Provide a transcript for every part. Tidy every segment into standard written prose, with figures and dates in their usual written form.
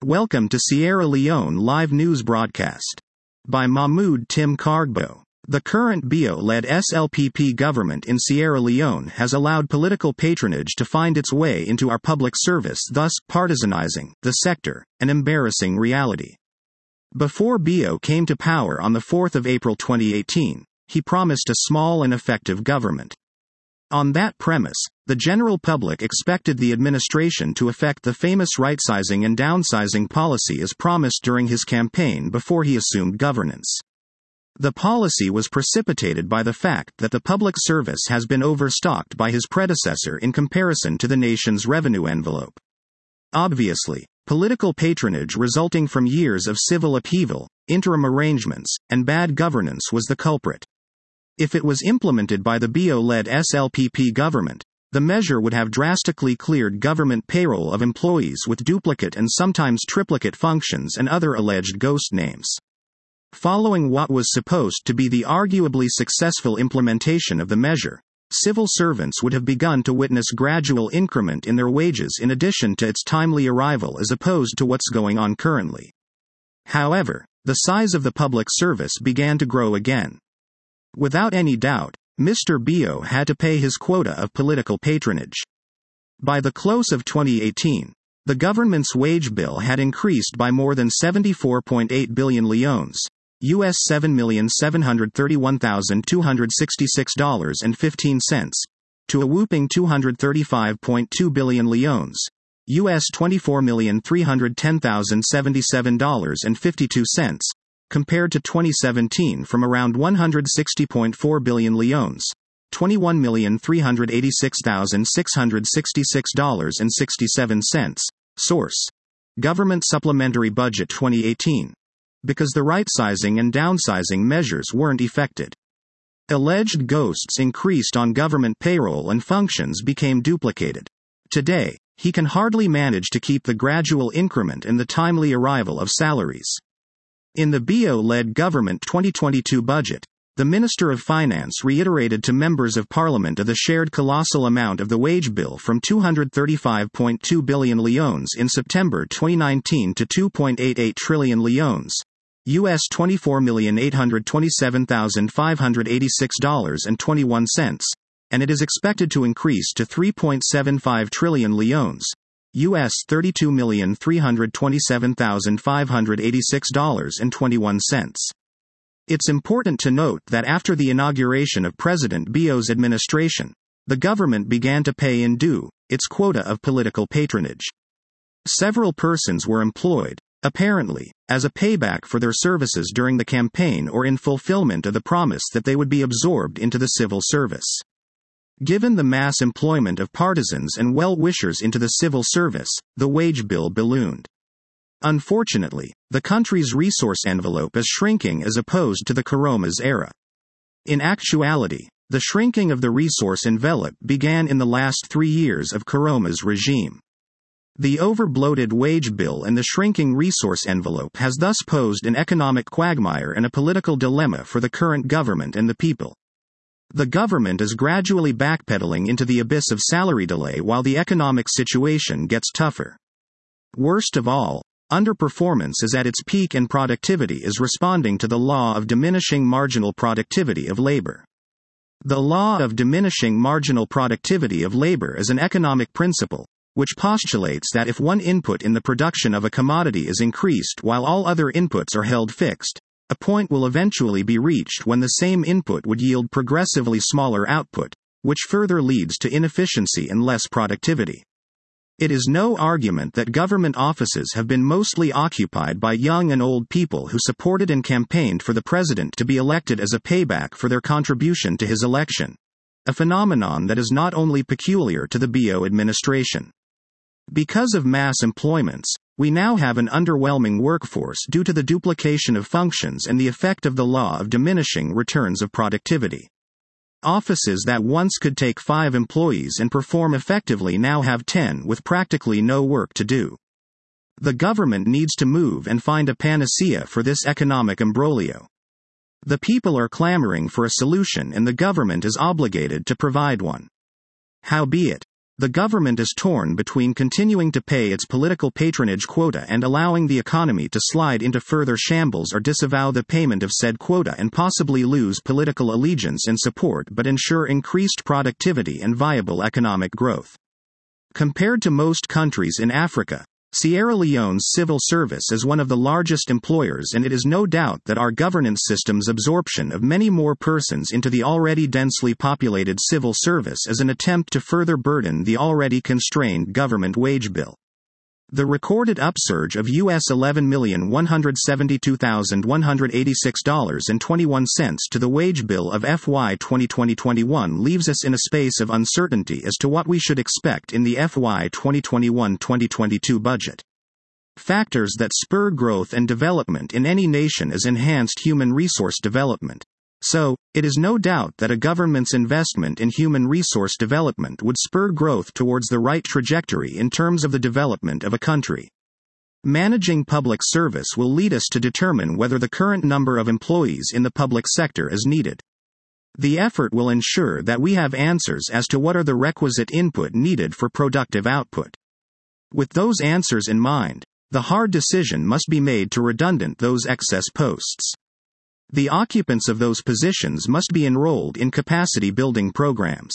Welcome to Sierra Leone Live News Broadcast. By Mahmoud Tim Kargbo. The current Bio-led SLPP government in Sierra Leone has allowed political patronage to find its way into our public service, thus partisanizing the sector, an embarrassing reality. Before Bio came to power on the 4th of April 2018, he promised a small and effective government. On that premise, the general public expected the administration to effect the famous right-sizing and downsizing policy as promised during his campaign before he assumed governance. The policy was precipitated by the fact that the public service has been overstocked by his predecessor in comparison to the nation's revenue envelope. Obviously, political patronage resulting from years of civil upheaval, interim arrangements, and bad governance was the culprit. If it was implemented by the Bio-led SLPP government, the measure would have drastically cleared government payroll of employees with duplicate and sometimes triplicate functions and other alleged ghost names. Following what was supposed to be the arguably successful implementation of the measure, civil servants would have begun to witness gradual increment in their wages in addition to its timely arrival as opposed to what's going on currently. However, the size of the public service began to grow again. Without any doubt, Mr. Bio had to pay his quota of political patronage. By the close of 2018, the government's wage bill had increased by more than 74.8 billion leones, US $7,731,266.15, to a whooping 235.2 billion leones, US $24,310,077.52, compared to 2017 from around 160.4 billion leones, $21,386,666.67. Source: Government Supplementary Budget 2018. Because the right-sizing and downsizing measures weren't effected. Alleged ghosts increased on government payroll and functions became duplicated. Today, he can hardly manage to keep the gradual increment and the timely arrival of salaries. In the Bio-led government 2022 budget, the Minister of Finance reiterated to members of Parliament of the shared colossal amount of the wage bill from 235.2 billion leones in September 2019 to 2.88 trillion leones, US $24,827,586.21, and it is expected to increase to 3.75 trillion leones, US $32,327,586.21. It's important to note that after the inauguration of President Bio's administration, the government began to pay in due its quota of political patronage. Several persons were employed, apparently, as a payback for their services during the campaign or in fulfillment of the promise that they would be absorbed into the civil service. Given the mass employment of partisans and well-wishers into the civil service, the wage bill ballooned. Unfortunately, the country's resource envelope is shrinking as opposed to the Koroma's era. In actuality, the shrinking of the resource envelope began in the last 3 years of Koroma's regime. The over-bloated wage bill and the shrinking resource envelope has thus posed an economic quagmire and a political dilemma for the current government and the people. The government is gradually backpedaling into the abyss of salary delay while the economic situation gets tougher. Worst of all, underperformance is at its peak and productivity is responding to the law of diminishing marginal productivity of labor. The law of diminishing marginal productivity of labor is an economic principle, which postulates that if one input in the production of a commodity is increased while all other inputs are held fixed, a point will eventually be reached when the same input would yield progressively smaller output, which further leads to inefficiency and less productivity. It is no argument that government offices have been mostly occupied by young and old people who supported and campaigned for the president to be elected as a payback for their contribution to his election, a phenomenon that is not only peculiar to the Bio administration. Because of mass employments, we now have an underwhelming workforce due to the duplication of functions and the effect of the law of diminishing returns of productivity. Offices that once could take 5 employees and perform effectively now have 10 with practically no work to do. The government needs to move and find a panacea for this economic imbroglio. The people are clamoring for a solution and the government is obligated to provide one. Howbeit, The government is torn between continuing to pay its political patronage quota and allowing the economy to slide into further shambles, or disavow the payment of said quota and possibly lose political allegiance and support but ensure increased productivity and viable economic growth. Compared to most countries in Africa, Sierra Leone's civil service is one of the largest employers, and it is no doubt that our governance system's absorption of many more persons into the already densely populated civil service is an attempt to further burden the already constrained government wage bill. The recorded upsurge of US $11,172,186.21 to the wage bill of FY 2020-21 leaves us in a space of uncertainty as to what we should expect in the FY 2021-2022 budget. Factors that spur growth and development in any nation is enhanced human resource development. So, it is no doubt that a government's investment in human resource development would spur growth towards the right trajectory in terms of the development of a country. Managing public service will lead us to determine whether the current number of employees in the public sector is needed. The effort will ensure that we have answers as to what are the requisite input needed for productive output. With those answers in mind, the hard decision must be made to redundant those excess posts. The occupants of those positions must be enrolled in capacity-building programs.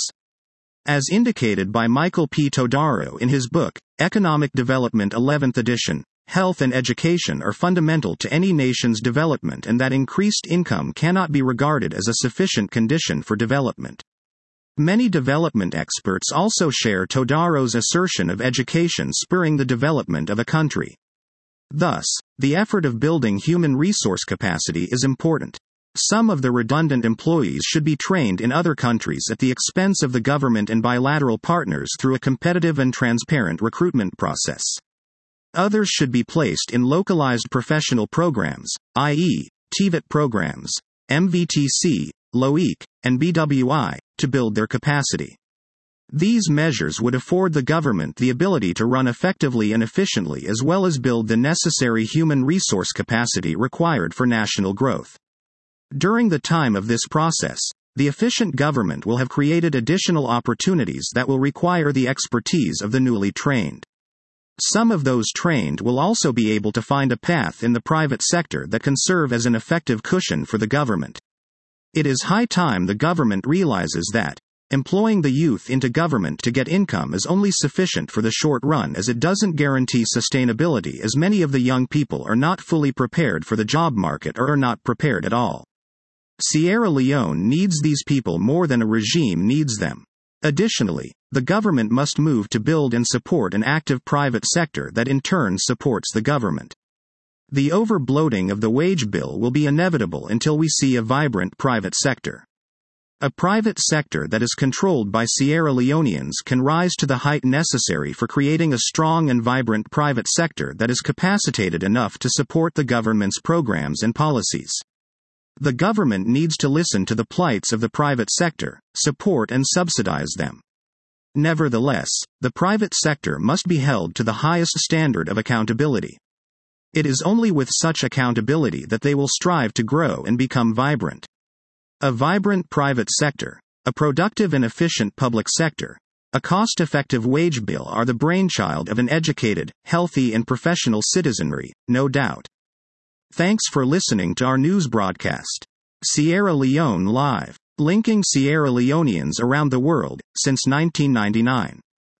As indicated by Michael P. Todaro in his book, Economic Development 11th edition, health and education are fundamental to any nation's development, and that increased income cannot be regarded as a sufficient condition for development. Many development experts also share Todaro's assertion of education spurring the development of a country. Thus, the effort of building human resource capacity is important. Some of the redundant employees should be trained in other countries at the expense of the government and bilateral partners through a competitive and transparent recruitment process. Others should be placed in localized professional programs, i.e., TVET programs, MVTC, LOIC, and BWI, to build their capacity. These measures would afford the government the ability to run effectively and efficiently, as well as build the necessary human resource capacity required for national growth. During the time of this process, the efficient government will have created additional opportunities that will require the expertise of the newly trained. Some of those trained will also be able to find a path in the private sector that can serve as an effective cushion for the government. It is high time the government realizes that employing the youth into government to get income is only sufficient for the short run, as it doesn't guarantee sustainability, as many of the young people are not fully prepared for the job market or are not prepared at all. Sierra Leone needs these people more than a regime needs them. Additionally, the government must move to build and support an active private sector that in turn supports the government. The over-bloating of the wage bill will be inevitable until we see a vibrant private sector. A private sector that is controlled by Sierra Leoneans can rise to the height necessary for creating a strong and vibrant private sector that is capacitated enough to support the government's programs and policies. The government needs to listen to the plights of the private sector, support and subsidize them. Nevertheless, the private sector must be held to the highest standard of accountability. It is only with such accountability that they will strive to grow and become vibrant. A vibrant private sector, a productive and efficient public sector, a cost-effective wage bill are the brainchild of an educated, healthy and professional citizenry, no doubt. Thanks for listening to our news broadcast. Sierra Leone Live. Linking Sierra Leoneans around the world, since 1999.